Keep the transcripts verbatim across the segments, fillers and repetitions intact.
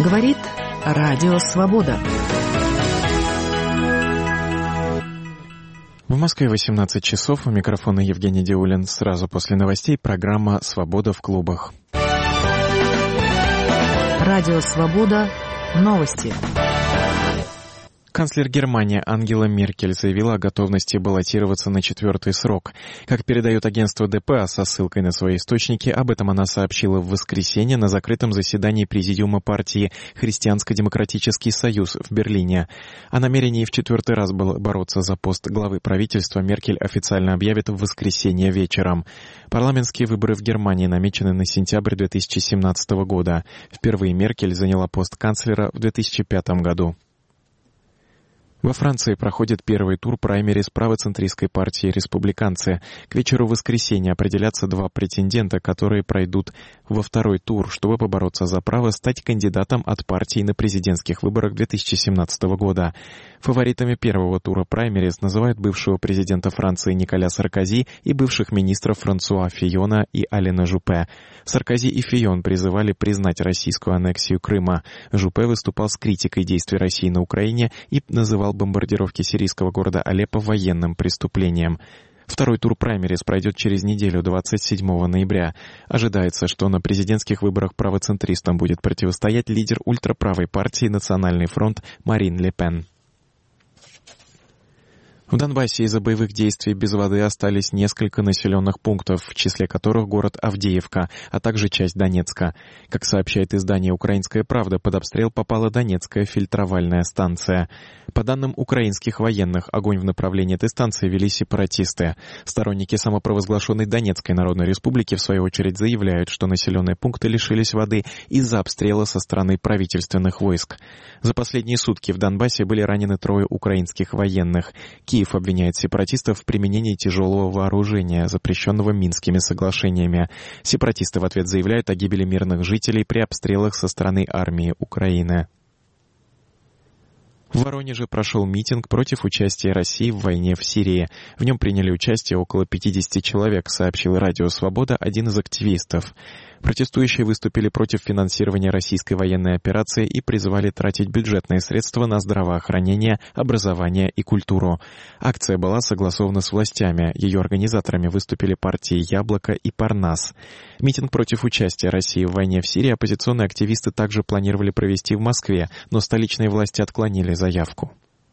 Говорит Радио Свобода. В Москве восемнадцать часов. У микрофона Евгений Диулин. Сразу после новостей программа «Свобода в клубах». Радио Свобода. Новости. Канцлер Германии Ангела Меркель заявила о готовности баллотироваться на четвертый срок. Как передает агентство дэ пэ а со ссылкой на свои источники, об этом она сообщила в воскресенье на закрытом заседании Президиума партии «Христианско-демократический союз» в Берлине. О намерении в четвертый раз бороться за пост главы правительства Меркель официально объявит в воскресенье вечером. Парламентские выборы в Германии намечены на сентябрь две тысячи семнадцатого года. Впервые Меркель заняла пост канцлера в две тысячи пятом году. Во Франции проходит первый тур праймериз правоцентристской партии «Республиканцы». К вечеру воскресенья определятся два претендента, которые пройдут во второй тур, чтобы побороться за право стать кандидатом от партии на президентских выборах две тысячи семнадцатого года. Фаворитами первого тура праймериз называют бывшего президента Франции Николя Саркози и бывших министров Франсуа Фийона и Алена Жупе. Саркози и Фийон призывали признать российскую аннексию Крыма. Жупе выступал с критикой действий России на Украине и называл бомбардировки сирийского города Алеппо военным преступлением. Второй тур праймериз пройдет через неделю, двадцать седьмого ноября. Ожидается, что на президентских выборах правоцентристам будет противостоять лидер ультраправой партии «Национальный фронт» Марин Ле Пен. В Донбассе из-за боевых действий без воды остались несколько населенных пунктов, в числе которых город Авдеевка, а также часть Донецка. Как сообщает издание «Украинская правда», под обстрел попала Донецкая фильтровальная станция. По данным украинских военных, огонь в направлении этой станции вели сепаратисты. Сторонники самопровозглашенной Донецкой Народной Республики, в свою очередь, заявляют, что населенные пункты лишились воды из-за обстрела со стороны правительственных войск. За последние сутки в Донбассе были ранены трое украинских военных. Киев обвиняет сепаратистов в применении тяжелого вооружения, запрещенного Минскими соглашениями. Сепаратисты в ответ заявляют о гибели мирных жителей при обстрелах со стороны армии Украины. В Воронеже прошел митинг против участия России в войне в Сирии. В нем приняли участие около пятидесяти человек, сообщил Радио Свобода один из активистов. Протестующие выступили против финансирования российской военной операции и призывали тратить бюджетные средства на здравоохранение, образование и культуру. Акция была согласована с властями. Ее организаторами выступили партии «Яблоко» и «Парнас». Митинг против участия России в войне в Сирии оппозиционные активисты также планировали провести в Москве, но столичные власти отклонили заявку.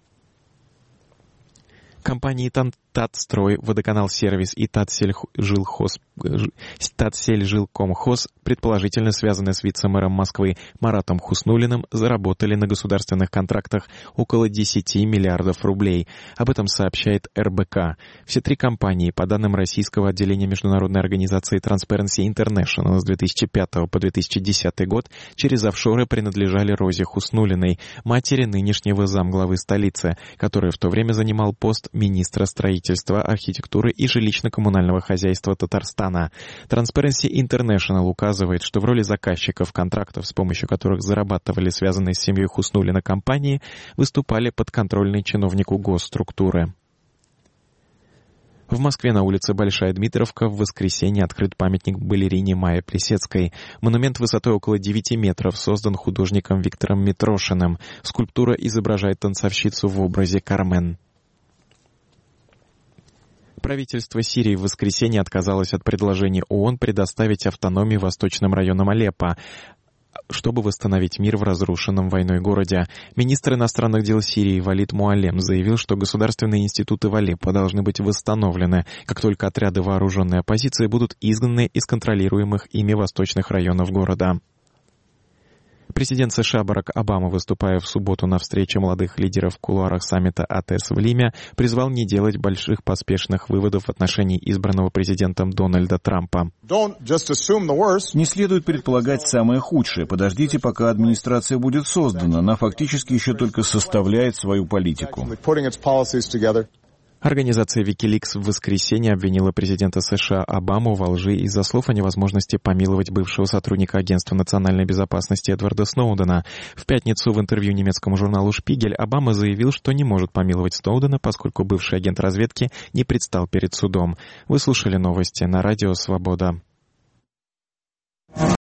Компании «Татстрой», «Водоканал-сервис» и «Татсельжилхоз», «Татсельжилкомхоз», предположительно связанные с вице-мэром Москвы Маратом Хуснуллиным, заработали на государственных контрактах около десяти миллиардов рублей. Об этом сообщает эр бэ ка. Все три компании, по данным российского отделения международной организации Transparency International с две тысячи пятого по две тысячи десятый год, через офшоры принадлежали Розе Хуснуллиной, матери нынешнего замглавы столицы, который в то время занимал пост министра строительства, архитектуры и жилищно-коммунального хозяйства Татарстана. Transparency International указывает, что в роли заказчиков контрактов, с помощью которых зарабатывали связанные с семьей Хуснуллина компании, выступали подконтрольные чиновнику госструктуры. В Москве на улице Большая Дмитровка в воскресенье открыт памятник балерине Майе Плисецкой. Монумент высотой около девяти метров создан художником Виктором Митрошиным. Скульптура изображает танцовщицу в образе Кармен. Правительство Сирии в воскресенье отказалось от предложения ООН предоставить автономию восточным районам Алеппо, чтобы восстановить мир в разрушенном войной городе. Министр иностранных дел Сирии Валид Муалем заявил, что государственные институты в Алеппо должны быть восстановлены, как только отряды вооруженной оппозиции будут изгнаны из контролируемых ими восточных районов города. Президент США Барак Обама, выступая в субботу на встрече молодых лидеров в кулуарах саммита а тэ эс в Лиме, призвал не делать больших поспешных выводов в отношении избранного президентом Дональда Трампа. Не следует предполагать самое худшее. Подождите, пока администрация будет создана. Она фактически еще только составляет свою политику. Организация Wikileaks в воскресенье обвинила президента США Обаму во лжи из-за слов о невозможности помиловать бывшего сотрудника Агентства национальной безопасности Эдварда Сноудена. В пятницу в интервью немецкому журналу «Шпигель» Обама заявил, что не может помиловать Сноудена, поскольку бывший агент разведки не предстал перед судом. Вы слушали новости на Радио Свобода.